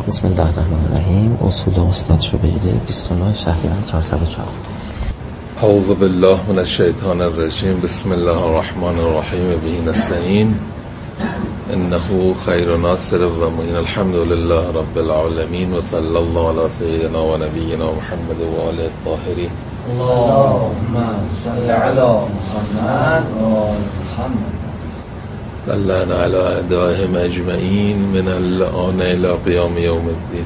بسم الله الرحمن الرحیم. اصول استاد شبیلی 29 شهریور 404. اعوذ بالله من الشیطان الرجیم. بسم الله الرحمن الرحیم. به نستعین انه خیر ناصر و معین. الحمد لله رب العالمین و صلی الله علی سیدنا و نبینا محمد و آله الطاهرین. اللهم صل علی محمد و آل محمد. دلنا علی اعدائهم اجمعین من الآن الى قیام یوم الدین.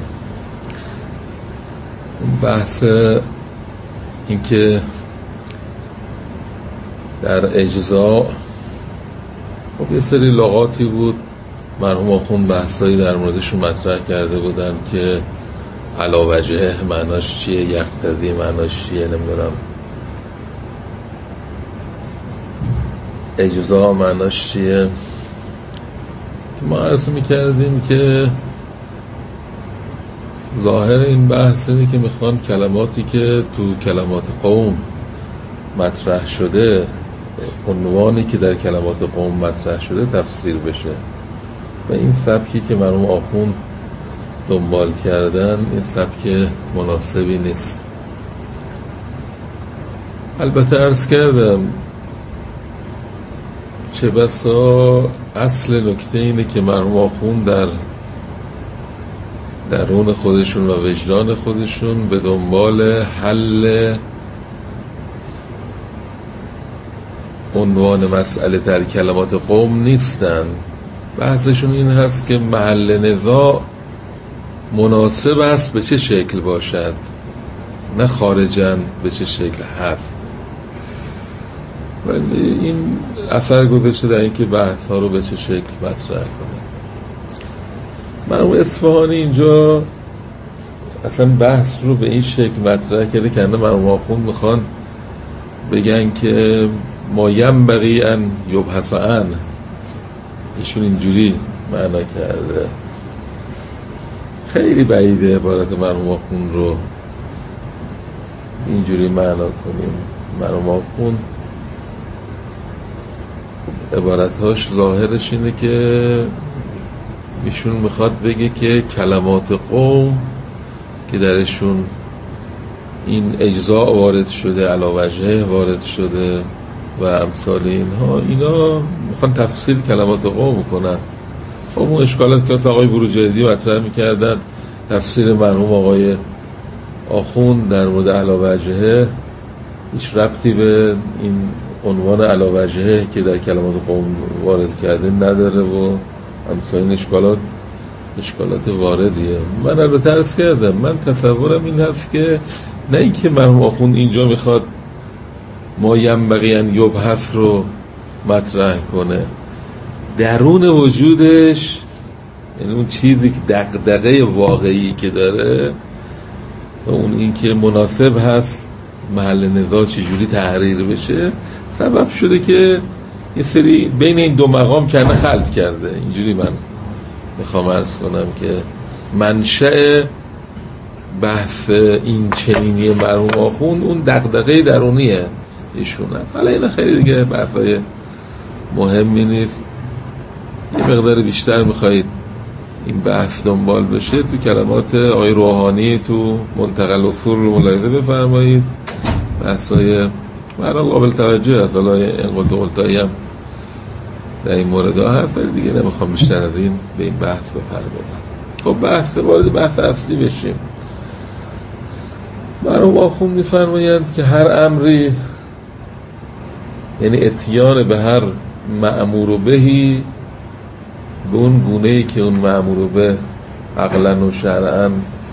بحث این که در اجزا خب یه سری لغاتی بود مرحوم آخوند بحثایی در موردشون مطرح کرده بودن که علی وجهه معناش چیه، یقتضی معناش چیه، نمیدونم اجزا معناش چیه، که ما عرض میکردیم که ظاهر این بحث اینه که میخوان کلماتی که تو کلمات قوم مطرح شده، عنوانی که در کلمات قوم مطرح شده تفسیر بشه و این سبکی که مرحوم آخوند دنبال کردن این سبک مناسبی نیست. البته عرض کردم چه بسا اصل نکته اینه که مرحوم آخوند در درون خودشون و وجدان خودشون به دنبال حل عنوان مسئله در کلمات قوم نیستن. بحثشون این هست که محل نزاع مناسب است به چه شکل باشد، نه خارجاً به چه شکل هست. ولی این اثر گذاشته در این که بحث ها رو به چه شکل مطرح کنه. مرحوم اصفهانی اینجا اصلا بحث رو به این شکل مطرح کرده که مرحوم آخوند میخوان بگن که ما ینبغی ان یبحث عن، ایشون اینجوری معنا کرده. خیلی بعیده عبارت مرحوم آخوند رو اینجوری معنا کنیم. مرحوم آخوند عبارتهاش ظاهرش اینه که ایشون میخواد بگه که کلمات قوم که درشون این اجزاء وارد شده، علی وجهه وارد شده و امثال اینا میخوان تفصیل کلمات قوم کنن. خب اون اشکالات که آقای بروجردی مطرح میکردن، تفسیر مرحوم آقای آخوند در مورد علی وجهه هیچ ربطی به این عنوان علی وجهه که در کلمات قوم وارد کرده نداره و امثال این اشکالات واردیه. من البته عرض کردم من تصورم این هست که نه اینکه مرحوم آخوند اینجا میخواد ما ینبغی ان یبحث رو مطرح کنه، درون وجودش یعنی اون چیزی که دغدغه واقعی که داره و اون این که مناسب هست محل نزاع چجوری تحریر بشه سبب شده که یه سری بین این دو مقام کنه خلط کرده. اینجوری من میخوام عرض کنم که منشأ بحث این چنینی مرحوم آخوند اون دغدغه درونیه ایشونه. حالا اینا خیلی دیگه بحثای مهمی نیست. یه مقدار بیشتر میخواید این بحث دنبال بشه تو کلمات آقای روحانی تو منتقل اصول رو ملاحظه بفرمایید. بحثای برای قابل توجه از حالا اینقدر قلتایی هم در این مورد ها هست، ولی دیگه نمیخوام بیشتر از این به این بحث بپردازم. خب وارد بحث اصلی بشیم. مرحوم آخوند میفرمایند که هر امری یعنی اتیان به هر مأمور بهی به اون گونه‌ای که اون مأمور به عقلاً و شرعاً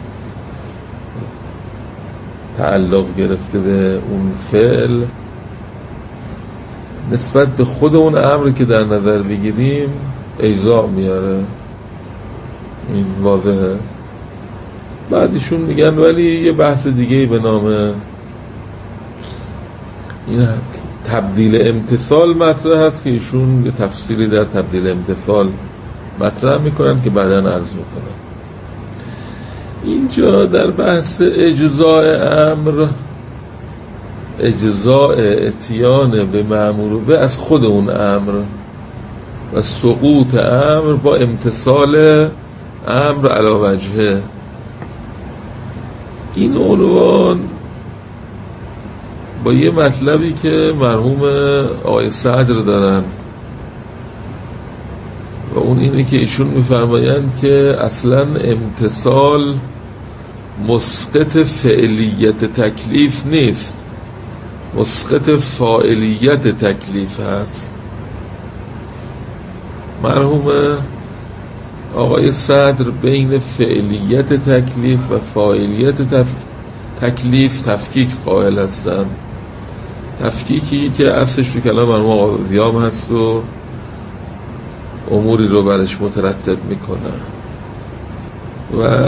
تعلق گرفته به اون فعل نسبت به خود اون امری که در نظر بگیریم اجزاء میاره. این واضحه. بعدشون میگن ولی یه بحث دیگه به نام این تبدیل امتثال مطرح هست که ایشون یه تفسیری در تبدیل امتثال مطرح میکنن که بعداً عرض میکنن. اینجا در بحث اجزاء امر، اجزاء اتیان به مأمور به از خود اون امر و سقوط امر با امتثال امر علی وجهه. این عنوان با یه مطلبی که مرحوم آقای صدر دارن و اون اینه که ایشون میفرمایند که اصلا امتثال مسقط فعلیت تکلیف نیست، مسقط فاعلیت تکلیف هست. مرحوم آقای صدر بین فعلیت تکلیف و فاعلیت تکلیف تفکیک قائل هستن. تفکیکی که اصلش تو کلام مرحوم آقای ضیام هست و اموری رو برش مترتب میکنه و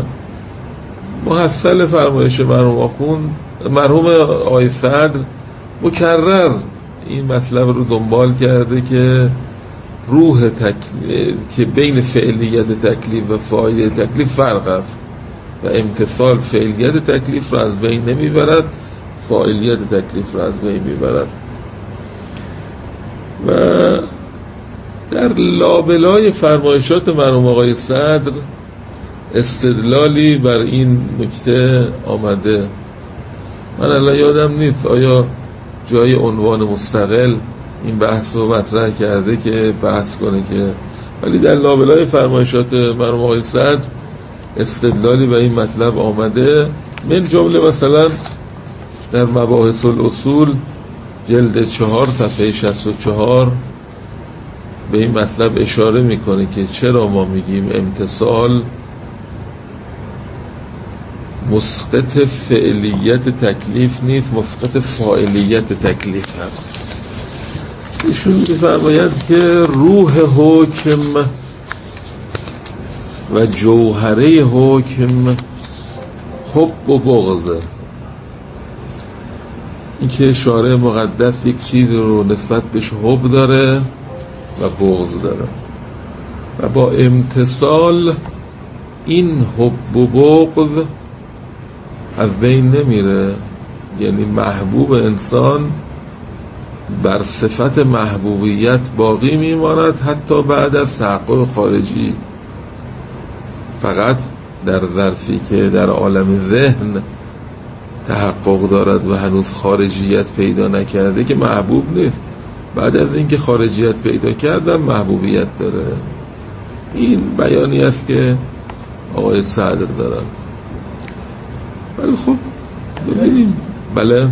محصل فرمایش مرحوم آقای صدر مکرر این مطلب رو دنبال کرده که روح که بین فعلیت تکلیف و فاعلیت تکلیف فرق است و امتثال فعلیت تکلیف رو از بین نمیبرد، فاعلیت تکلیف رو از بین میبرد. و در لابلای فرمایشات مرحوم آقای صدر استدلالی بر این نکته آمده. من الان یادم نیست آیا جای عنوان مستقل این بحث رو مطرح کرده که بحث کنه که، ولی در لابلای فرمایشات مرحوم آقای صدر استدلالی به این مطلب آمده. من جمله مثلا در مباحث الاصول جلد 4 صفحه 64 به این مطلب اشاره میکنه که چرا ما میگیم امتثال مسقط فعلیت تکلیف نیست، مسقط فاعلیت تکلیف هست. ایشون میفرماید که روح حکم و جوهره حکم حب و بغض. این که شارع مقدس یک چیز رو نسبت بهش حب داره و بغض داره و با امتثال این حب و بغض از بین نمیره. یعنی محبوب انسان بر صفت محبوبیت باقی میماند حتی بعد از تحقق خارجی، فقط در ظرفی که در عالم ذهن تحقق دارد و هنوز خارجیت پیدا نکرده که محبوب نیست. بعد از اینکه خارجیت پیدا کردن محبوبیت داره. این بیانی است که آقای صدر دارن. ولی خب ببینیم بله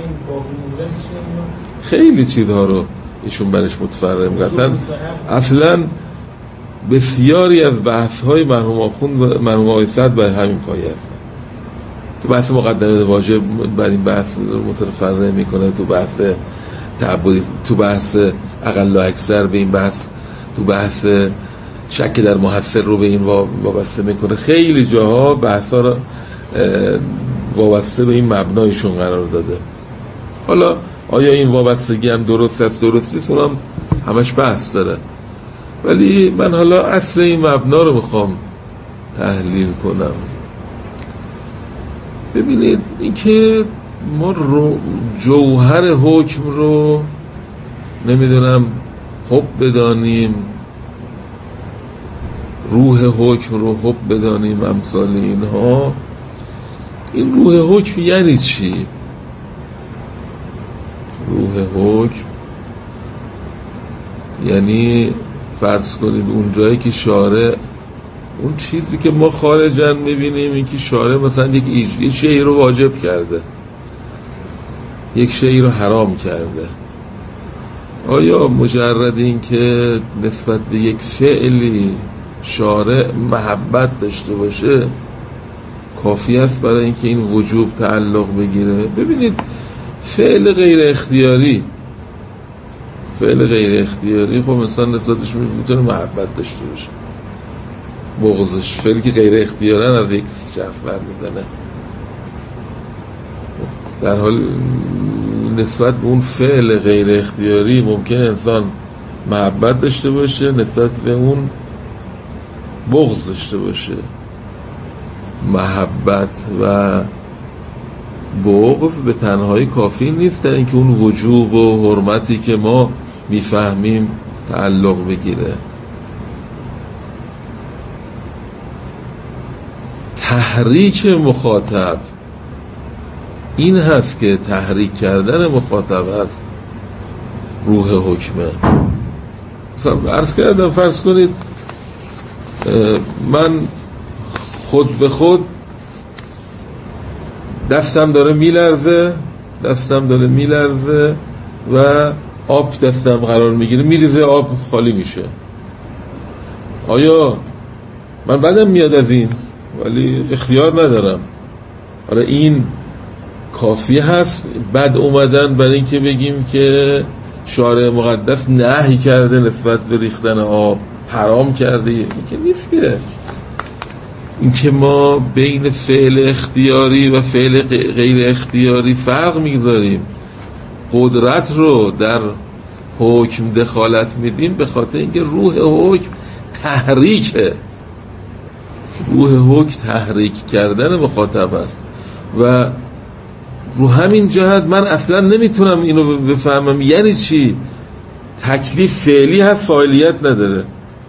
خیلی چیزها رو ایشون برش متفرع میگفتن. اصلا بسیاری از بحث‌های مرحوم آقای صدر بر همین پایه هستن. تو بحث مقدمه واجب بر این بحث متفرع میکنه، تو بحث تعبدی، تو بحث اقل و اکثر به این بحث، تو بحث شک در محصل رو به این وابسته میکنه. خیلی جاها بحثا رو وابسته به این مبنایشون قرار داده. حالا آیا این وابستگی هم درست است درست نیست اونم همش بحث داره، ولی من حالا اصل این مبنا رو میخوام تحلیل کنم. ببینید این که ما جوهر حکم رو نمیدونم حب بدانیم، روح حکم رو حب بدانیم، امثال اینها. این روح حکم یعنی چی؟ روح حکم یعنی فرض کنید اون جایی که شارع اون چیزی که ما خارجاً میبینیم این که شارع مثلا یک شیء رو واجب کرده، یک شیء رو حرام کرده. آیا مجرد این که نسبت به یک فعلی شارع محبت داشته باشه کافی است برای اینکه این وجوب تعلق بگیره؟ ببینید فعل غیر اختیاری خب انسان نسبتش میتونه محبت داشته باشه. بغضش فعلی که غیر اختیارن از یک شخص برمیدنه، در حال نسبت به اون فعل غیر اختیاری ممکن انسان محبت داشته باشه، نسبت به اون بغض داشته باشه. محبت و بغض به تنهایی کافی نیست در اینکه اون وجوب و حرمتی که ما میفهمیم تعلق بگیره. تحریک مخاطب این هست که تحریک کردن مخاطب هست روح حکمه. مثلا عرض کردم فرض کنید من خود به خود دستم داره میلرزه و آب دستم قرار میگیره میریزه، آب خالی میشه. آیا من بدم میاد از این ولی اختیار ندارم؟ آره این کافی هست بعد اومدن برای اینکه بگیم که شارع مقدس نهی کرده نسبت به ریختن آب، حرام کرده؟ این که نیست. که این که ما بین فعل اختیاری و فعل غیر اختیاری فرق میگذاریم، قدرت رو در حکم دخالت میدیم به خاطر اینکه روح حکم تحریکه، روح حکم تحریک کردن مخاطب است. و رو همین جهت من اصلا نمیتونم اینو بفهمم یعنی چی تکلیف فعلی هست فاعلیت نداره.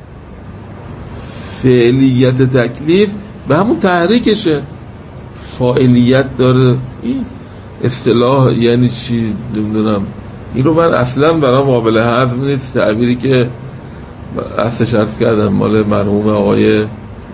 فعلیت تکلیف به همون تحریکشه، فاعلیت داره. این اصطلاح یعنی چی نمیدونم، این رو من اصلا برام قابل هضم نیست. تعبیری که اصلش عرض کردم مال مرحوم آقای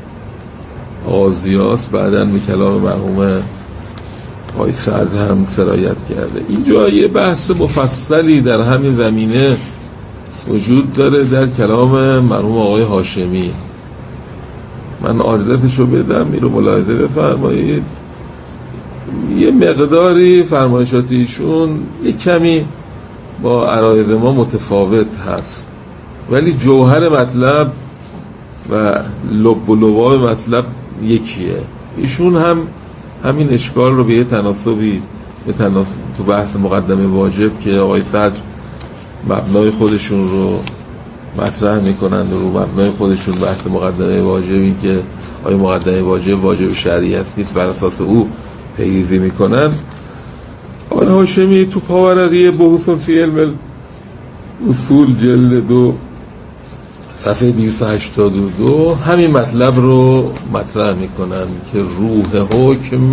آزیاس، بعداً به کلام مرحوم آقای صدر هم سرایت کرده. اینجا یه بحث مفصلی در همین زمینه وجود داره در کلام مرحوم آقای هاشمی. من آدرسشو بدم، این رو ملاحظه بفرمایید. یه مقداری فرمایشات ایشون یه کمی با عرایض ما متفاوت هست ولی جوهر مطلب و لب و لباب مطلب یکیه. ایشون هم همین اشکال رو به یه تناسبی تو بحث مقدمه واجب که آقای صدر مبنای خودشون رو مطرح میکنن و رو مبنای خودشون بحث مقدمه واجب، این که آیا مقدمه واجب شرعی نیست، بر اساس او پیگیری میکنن. آقای هاشمی تو پاورقی بحوث فی علم اصول جلد 2 صفحه 282 همین مطلب رو مطرح میکنن که روح حکم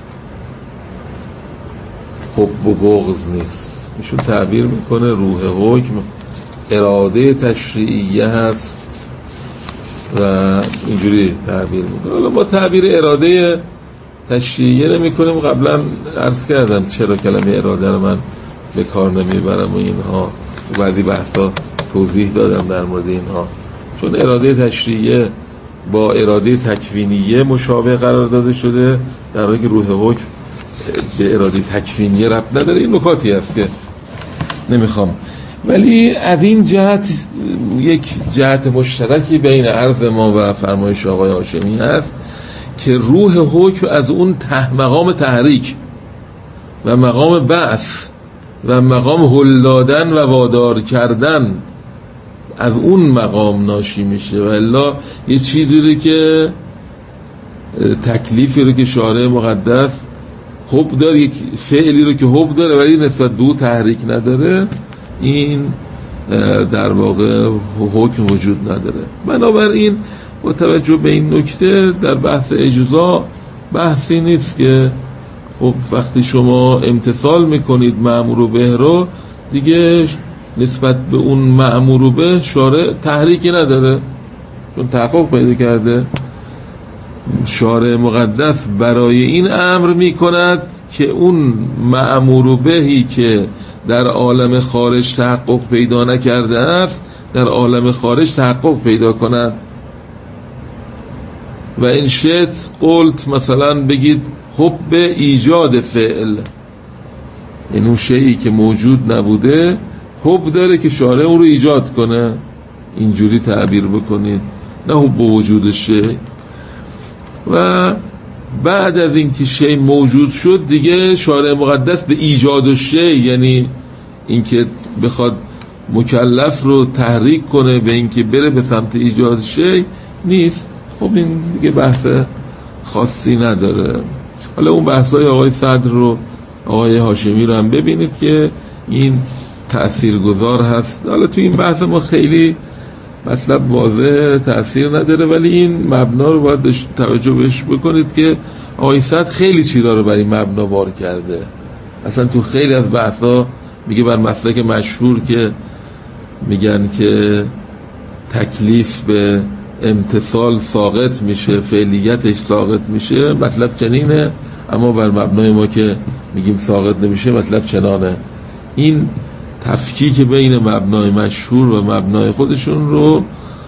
حب و بغض نیست. ایشون تعبیر میکنه روح حکم اراده تشریعیه هست و اینجوری تعبیر میکنه. حالا ما تعبیر اراده تشریعیه نمی کنیم. قبلا عرض کردم چرا کلمه اراده رو من به کار نمیبرم و اینها و بعضی بحثا توضیح دادم در مورد اینها، چون اراده تشریعیه با اراده تکوینیه مشابه قرار داده شده، در حالی که روح حکم به اراده تکوینیه ربط نداره. این نکاتی هست که نمیخوام، ولی از این جهت یک جهت مشترکی بین عرض ما و فرمایش آقای هاشمی هست که روح حکم از اون مقام تحریک و مقام بعث و مقام هل دادن و وادار کردن از اون مقام ناشی میشه. و الا یه چیزی رو که تکلیفی رو که شارع مقدس حب داره، یک فعلی رو که حب داره ولی نسبت به او تحریک نداره، این در واقع حکم وجود نداره. بنابراین با توجه به این نکته در بحث اجزا بحثی نیست که خب وقتی شما امتثال میکنید مأمور به رو دیگه نسبت به اون مأمور به شارع تحریکی نداره، چون تحقق پیدا کرده. شارع مقدس برای این امر میکند که اون مأمور بهی که در عالم خارج تحقق پیدا نکرده است در عالم خارج تحقق پیدا کند. و این شت قلت مثلا بگید حب ایجاد فعل، این اون شیئی که موجود نبوده حب داره که شارع اون رو ایجاد کنه، اینجوری تعبیر بکنید، نه حب وجود شی. و بعد از اینکه شی موجود شد دیگه شارع مقدس به ایجاد شی، یعنی اینکه بخواد مکلف رو تحریک کنه به اینکه بره به سمت ایجاد شی نیست. خب این دیگه بحث خاصی نداره. حالا اون بحثای آقای صدر رو آقای هاشمی رو هم ببینید که این تأثیرگذار هست. حالا تو این بحث ما خیلی مطلب واضح تأثیر نداره، ولی این مبنا رو باید توجه بهش بکنید که آقای سعد خیلی چیزا رو بر این مبنا بار کرده. اصلا تو خیلی از بحثا میگه بر مسلک مشهور که میگن که تکلیف به امتثال ساقط میشه، فعلیتش ساقط میشه، مطلب چنینه، اما بر مبنای ما که میگیم ساقط نمیشه مطلب چنانه. این تفکیک بین مبنای مشهور و مبنای خودشون رو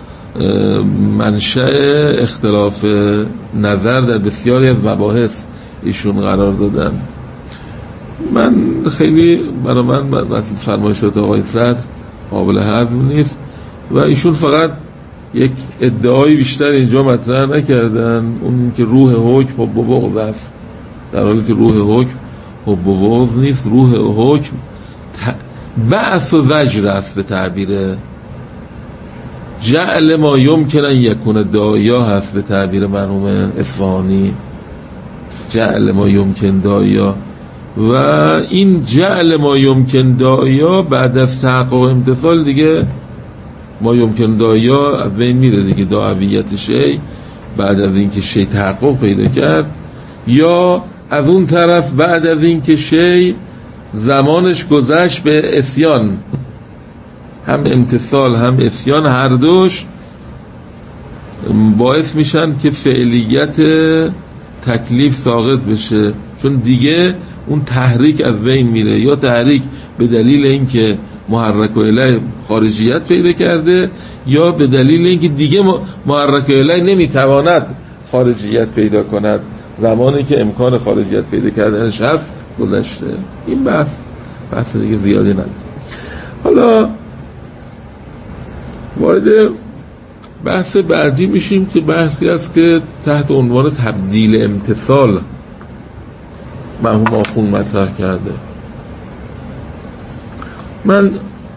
منشأ اختلاف نظر در بسیاری از مباحث ایشون قرار دادن. من خیلی برای من فرمایشات آقای صدر قابل هضم نیست و ایشون فقط یک ادعای بیشتر اینجا مطرح نکردن، اون که روح حکم حب و بغض است، در حالی که روح حکم حب و بغض نیست. روح حکم بعث و زجر است، به تعبیر جعل ما یمکن ان یکون داعیا هست، به تعبیر مرحوم اصفهانی، جعل ما یمکن داعیا. و این جعل ما یمکن داعیا بعد از تحقق امتثال دیگه ما یمکن داعیا از بین میره دیگه. داعویت شی بعد از اینکه شی تحقق پیدا کرد، یا از اون طرف بعد از اینکه شی زمانش گذشت به اسیان، هم امتثال هم اسیان هر دوش باعث میشن که فعلیت تکلیف ساقط بشه، چون دیگه اون تحریک از بین میره، یا تحریک به دلیل اینکه محرک الیه خارجیت پیدا کرده، یا به دلیل اینکه دیگه محرک الیه نمیتواند خارجیت پیدا کند، زمانی که امکان خارجیت پیدا کردنش هست گذشته. این بحث دیگه زیادی نداره. حالا وارد بحث بعدی میشیم که بحثی است که تحت عنوان تبدیل امتثال مرحوم آخوند مطرح کرده. من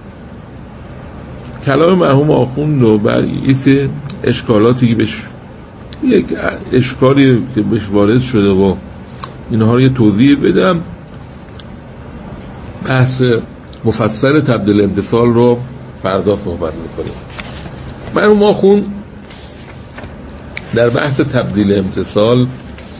کلام مرحوم آخوند رو برای اشکالاتی که بهش، یک اشکالی که بهش وارد شده و اینها رو یه توضیح بدم، بحث مفصل تبدیل امتثال رو فردا صحبت میکنیم. مرحوم آخوند در بحث تبدیل امتثال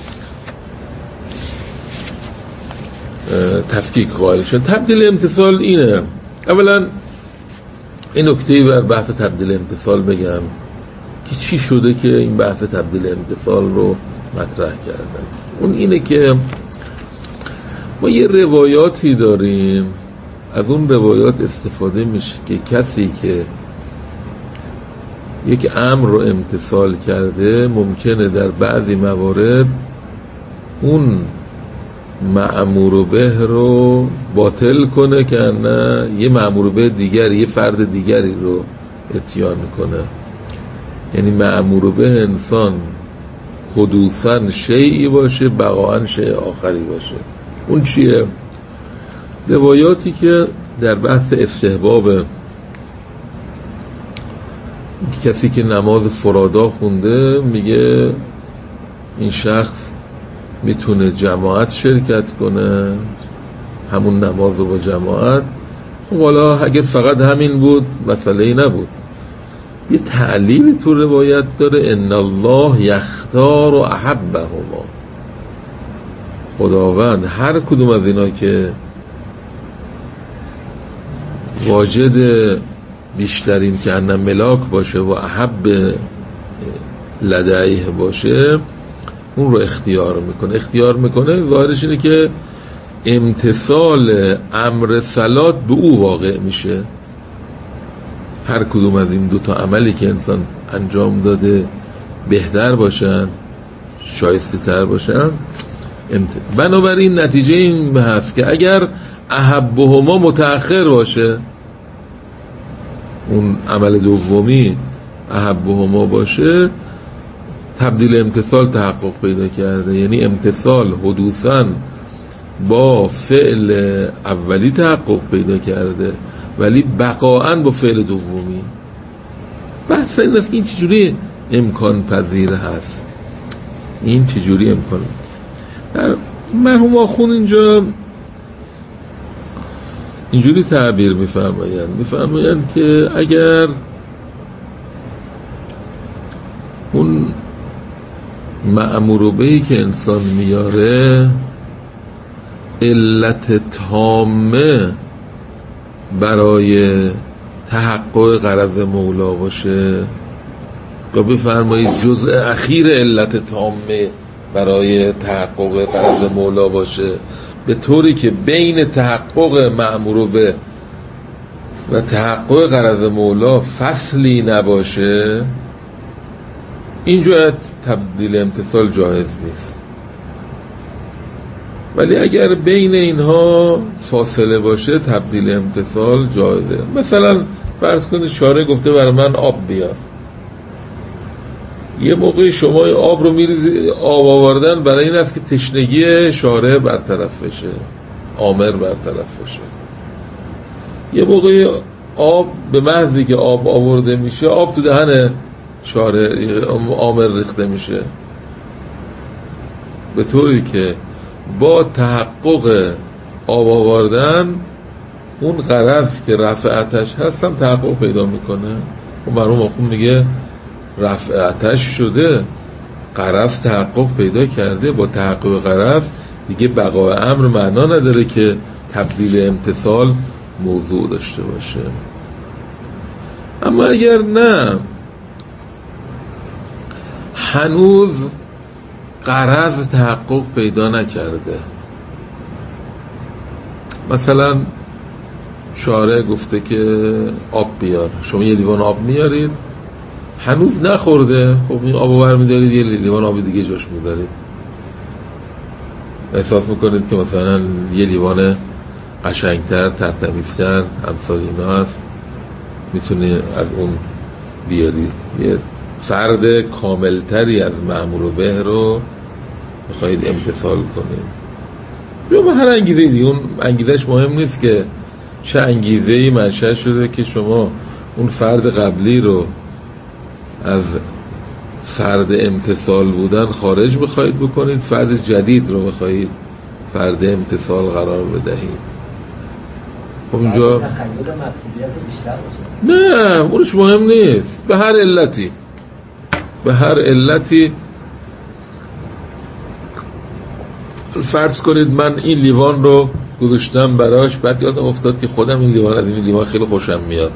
تفکیک قائل شد. تبدیل امتثال اینه، اولا این نکته بر بحث تبدیل امتثال بگم که چی شده که این بحث تبدیل امتثال رو مطرح کردن. اون اینه که ما یه روایاتی داریم، از اون روایات استفاده میشه که کسی که یک امر رو امتثال کرده ممکنه در بعضی موارد اون مأمور به رو باطل کنه که نه یه مأمور به دیگر، یه فرد دیگری رو اتیان کنه. یعنی مأمور به انسان حدوثاً شیئی باشه، بقاعاً شیء آخری باشه. اون چیه؟ روایاتی که در بحث استحباب کسی که نماز فرادا خونده میگه این شخص میتونه جماعت شرکت کنه، همون نماز رو با جماعت. خب حالا اگر فقط همین بود مسئله ای نبود. یه تعلیل تو روایت داره، ان الله یختار و احبهما، خداوند هر کدوم از اینا که واجد بیشترین که ان ملاک باشه و احب لدیه باشه اون رو اختیار میکنه. ظاهرش اینه که امتثال امر صلات به او واقع میشه. هر کدوم از این دوتا عملی که انسان انجام داده بهتر باشن، شایسته تر باشن. بنابراین نتیجه این هست که اگر احبهما متأخر باشه، اون عمل دومی احبهما باشه، تبدیل امتثال تحقق پیدا کرده. یعنی امتثال حدوثاً با فعل اولی تحقق پیدا کرده ولی بقاعاً با فعل دومی. بحث این است که این چجوری امکان پذیر هست، این چجوری امکان. در مرحوم آخوند اینجا اینجوری تعبیر میفرمایند که اگر مأمور بهی که انسان میاره علت تامه برای تحقق غرض مولا باشه، یا بفرمایید جزء اخیر علت تامه برای تحقق غرض مولا باشه، به طوری که بین تحقق مأمور به و تحقق غرض مولا فصلی نباشه، اینجا تبدیل امتثال جایز نیست. ولی اگر بین اینها فاصله باشه تبدیل امتثال جایزه. مثلا فرض کنید شارع گفته برای من آب بیار، یه موقعی شما آب رو میریزید، آب آوردن برای این است که تشنگی شارع برطرف بشه، آمر برطرف بشه. یه موقعی آب به محضی که آب آورده میشه آب تو دهن شارع آمر ریخته میشه، به طوری که با تحقق آب آوردن اون غرض که رفع آتش هستم تحقق پیدا میکنه. و مرحوم آخوند میگه رفع آتش شده، غرض تحقق پیدا کرده، با تحقق غرض دیگه بقای امر معنا نداره که تبدیل امتثال موضوع داشته باشه. اما اگر نه، هنوز غرض تحقق پیدا نکرده، مثلا شارع گفته که آب بیار، شما یه لیوان آب میارید، هنوز نخورده، خب این آب رو برمیدارید یه لیوان آب دیگه جاش میدارید، احساس میکنید که مثلا یه لیوان قشنگتر، ترتمیزتر، امثال اینا هست، میتونی از اون بیارید. یه فرد کاملتری از مأمور به رو میخواید امتثال کنید، یا به هر انگیزه دیگه. اون انگیزش مهم نیست که چه انگیزه‌ای منشأ شده که شما اون فرد قبلی رو از فرد امتثال بودن خارج بخواید بکنید، فرد جدید رو بخواید فرد امتثال قرار بدهید. خب اینجا تخیل مطلوبیت بیشتر باشه. نه، اونش مهم نیست. به هر علتی فرض کنید من این لیوان رو گذاشتم براش، بعد یادم افتاد که خودم این لیوان خیلی خوشم میاد،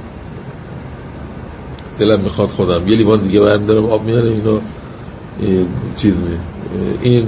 دلم میخواد خودم یه لیوان دیگه برمی‌دارم آب میارم، اینو این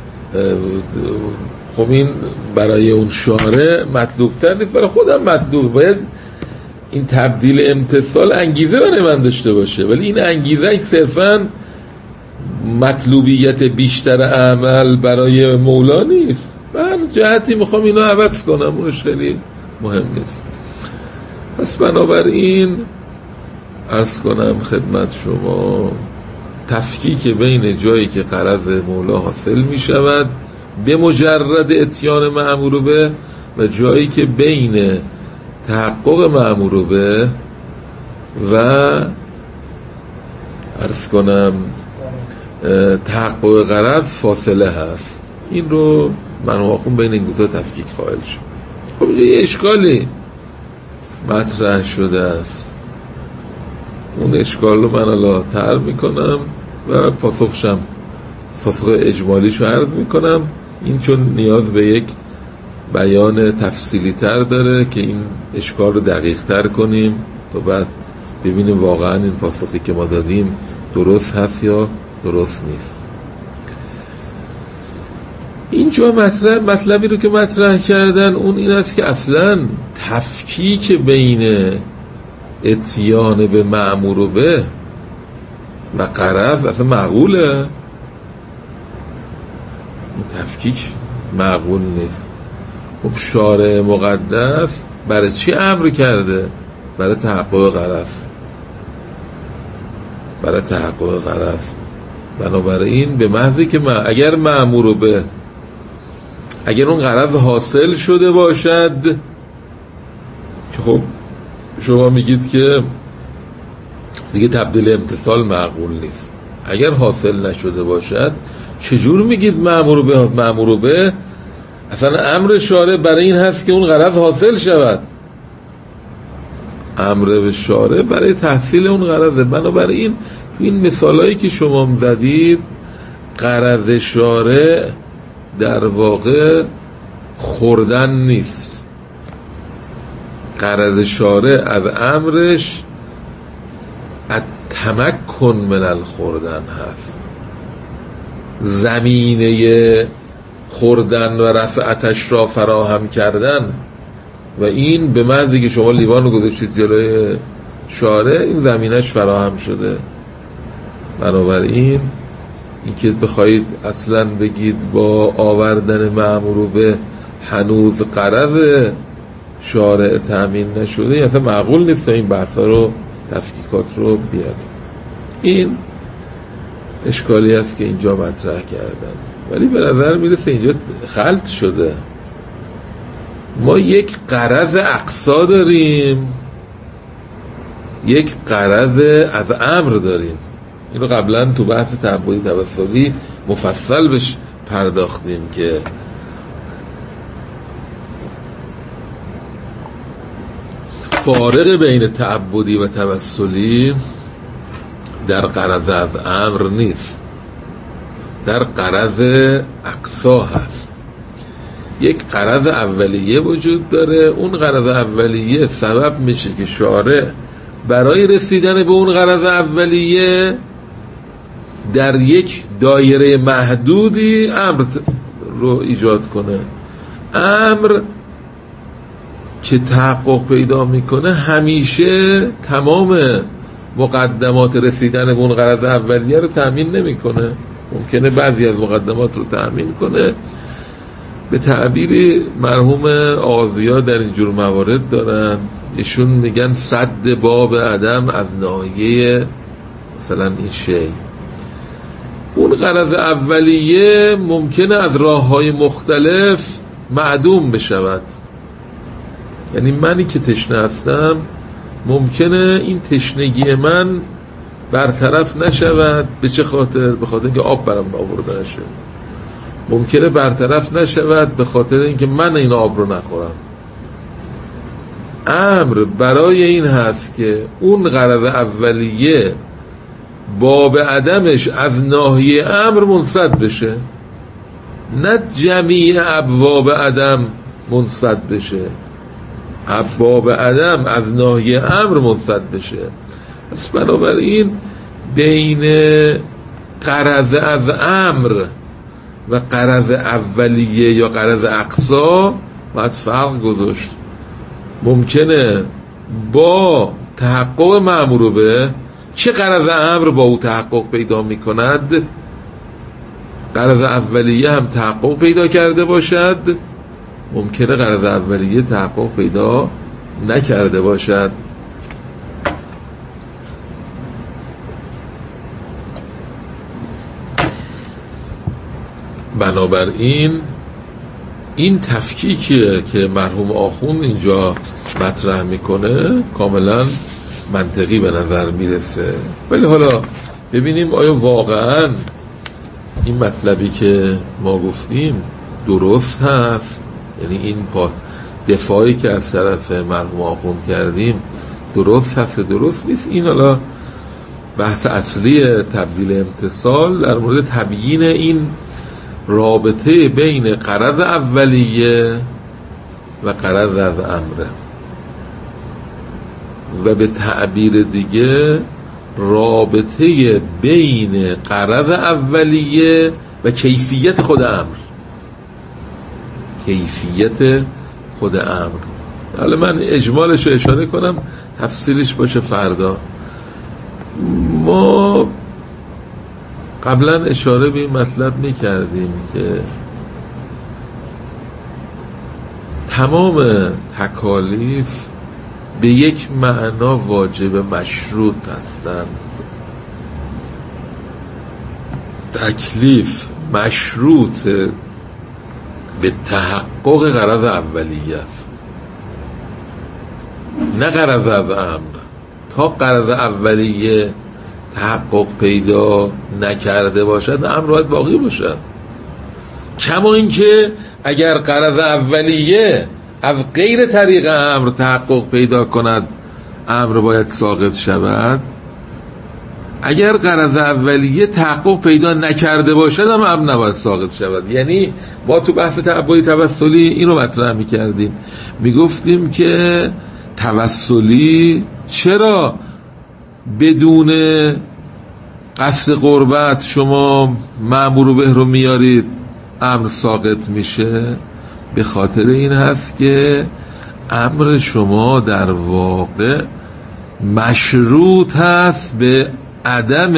خب این برای اون شارع مطلوب تر نیست، برای خودم مطلوب. باید این تبدیل امتثال انگیزه برای من داشته باشه، ولی این انگیزه صرفاً مطلوبیت بیشتر عمل برای مولا نیست. هر جهتی میخوام اینو عوض کنم، اونش خیلی مهم نیست. پس بنابراین عرض کنم خدمت شما، تفکیک بین جایی که غرض مولا حاصل میشود به مجرد اتیان مأمور به و جایی که بین تحقق مأمور به و عرض کنم تحقق غرض فاصله هست، این رو مرحوم آخوند بین این دو تا تفکیک قائل شد. خب اینجا یه اشکالی مطرح شده است، اون اشکال رو من الان طرح میکنم و پاسخ اجمالیشو عرض میکنم. این چون نیاز به یک بیان تفصیلی تر داره که این اشکال رو دقیق تر کنیم تا بعد ببینیم واقعا این پاسخی که ما دادیم درست هست یا درست نیست. اینجا مطلبی رو که مطرح کردن اون این است که اصلا تفکیک بین اتیان به مأمور به و غرض اصلا معقوله؟ این تفکیک معقول نیست. خب شارع مقدس برای چی امر کرده؟ برای تحقق غرض. بنابراین به محضی که اگر مأمور به، اگر اون غرض حاصل شده باشد، که خب شما میگید که دیگه تبدیل امتثال معقول نیست، اگر حاصل نشده باشد چجور میگید مأمور به؟ اصلا امر شارع برای این هست که اون غرض حاصل شود، امر به شارع برای تحصیل اون غرضه. بنابراین تو این مثالایی که شما زدید غرض شارع در واقع خوردن نیست. غرض شارع از امرش التمکن من الخوردن هست، زمینه خوردن و رفعتش را فراهم کردن. و این به محضی که شما لیوان رو گذاشتید جلوی شارع، این زمینش فراهم شده. بنابراین اینکه بخواید اصلا بگید با آوردن مأمور به هنوز غرض شارع تأمین نشده، این اصلا معقول نیست. این بحثا رو تفکیکات رو بیاریم. این اشکالی است که اینجا مطرح کردن، ولی به نظر میرسه اینجا خلط شده. ما یک غرض اقصا داریم، یک غرض از امر داریم. اینو قبلا تو بحث تعبدی توسلی مفصل بهش پرداختیم که فارق بین تعبدی و توسلی در غرض از امر نیست، در غرض اقصا هست. یک غرض اولیه وجود داره، اون غرض اولیه سبب میشه که شارع برای رسیدن به اون غرض اولیه در یک دایره محدودی امر رو ایجاد کنه. امر که تحقق پیدا میکنه همیشه تمام مقدمات رسیدن به اون غرض اولیه رو تأمین نمیکنه. ممکنه بعضی از مقدمات رو تأمین کنه. به تعبیری مرحوم آغازی‌ها در اینجور موارد دارن، ایشون میگن سد باب عدم از ناحیه مثلا این شی. اون غرض اولیه ممکنه از راه‌های مختلف معدوم بشود. یعنی منی که تشنه هستم ممکنه این تشنگی من برطرف نشود. به چه خاطر؟ به خاطر اینکه آب برام آورده نشه. ممکنه برطرف نشود به خاطر اینکه من این آب رو نخورم. امر برای این هست که اون غرض اولیه باب عدمش از ناحیه امر منسد بشه، نه جمیع ابواب عدم منسد بشه. ابواب عدم از ناحیه امر منسد بشه. پس بنابراین بین غرض از امر و غرض اولیه یا غرض اقصا باید فرق گذاشت. ممکنه با تحقق مأمور به چه غرض امر با او تحقق پیدا می کند، غرض اولیه هم تحقق پیدا کرده باشد، ممکنه غرض اولیه تحقق پیدا نکرده باشد. بنابراین این تفکیکیه که مرحوم آخوند اینجا مطرح میکنه کاملا منطقی به نظر میرسه. ولی حالا ببینیم آیا واقعا این مطلبی که ما گفتیم درست هست، یعنی این دفاعی که از طرف مرحوم آخوند کردیم درست هست درست نیست. این حالا بحث اصلی تبدیل امتصال در مورد تبیین این رابطه بین غرض اولیه و غرض از امره، و به تعبیر دیگه رابطه بین غرض اولیه و کیفیت خود امر. کیفیت خود امر، حالا من اجمالش رو اشاره کنم، تفصیلش باشه فردا. ما قبلا اشاره به این مطلب میکردیم که تمام تکالیف به یک معنا واجب مشروط هستند. تکلیف مشروط به تحقق غرض اولیه است، نه غرض از امر. تا غرض اولیه تحقق پیدا نکرده باشد امر باید باقی باشد. کما اینکه اگر غرض اولیه از غیر طریق امر تحقق پیدا کند امر باید ساقط شود. اگر غرض اولیه تحقق پیدا نکرده باشد هم امر نباید ساقط شود. یعنی ما تو بحث تعبدی توسلی اینو مطرح میکردیم، میگفتیم که توسلی چرا بدون قصد قربت شما مأمور به رو میارید امر ساقط میشه؟ به خاطر این هست که امر شما در واقع مشروط هست به عدم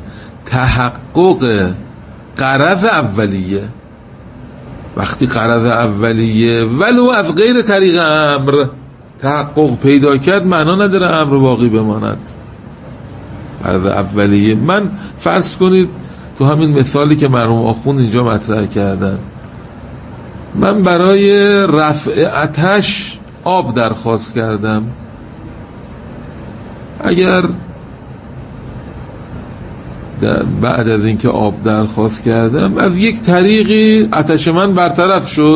تحقق غرض اولیه. وقتی غرض اولیه ولو از غیر طریق امر تحقق پیدا کرد، معنا نداره امر باقی بماند. غرض اولیه، من فرض کنید تو همین مثالی که مرحوم آخوند اینجا مطرح کردن، من برای رفع آتش آب درخواست کردم. اگر بعد از اینکه آب درخواست کردم از یک طریقی آتش من برطرف شد،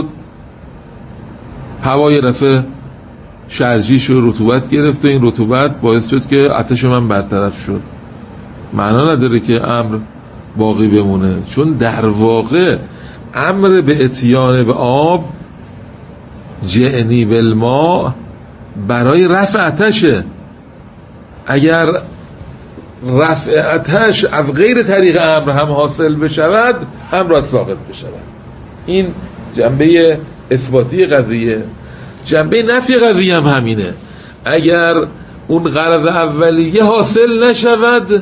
هوای رفع شرجیش و رطوبت گرفت و این رطوبت باعث شد که آتش من برطرف شد، معنا نداره که امر باقی بمونه، چون در واقع امر به اتیان به آب جعنی بالماء برای رفع آتشه. اگر رفع آتش از غیر طریق امر هم حاصل بشود، امر ساقط بشود. این جنبه اثباتی قضیه. جنبه نفی قضیه هم همینه. اگر اون غرض اولیه حاصل نشود،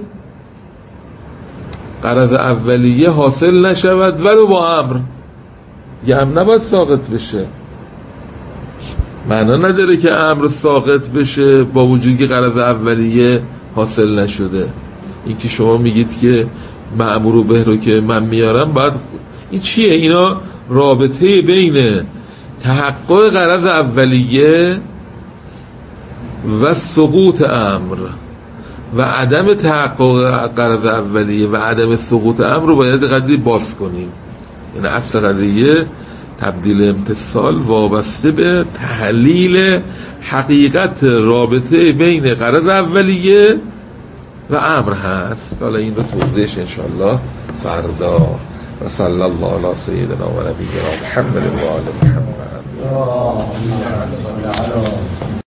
غرض اولیه حاصل نشود ولو با امر، یه امر نباید ساقط بشه. معنا نداره که امر ساقط بشه با وجودی که غرض اولیه حاصل نشده. این که شما میگید که مأمور به رو که من میارم باید، این چیه؟ اینا رابطه بین تحقق غرض اولیه و سقوط امر و عدم تحقق غرض اولیه و عدم سقوط امر رو باید قدری باز کنیم. این اصل قضیه تبدیل امتصال وابسته به تحلیل حقیقت رابطه بین غرض اولیه و امر هست. حالا این رو توضیحش انشاءالله فردا. و صلی الله علی سیدنا و نبینا محمد و آل محمد.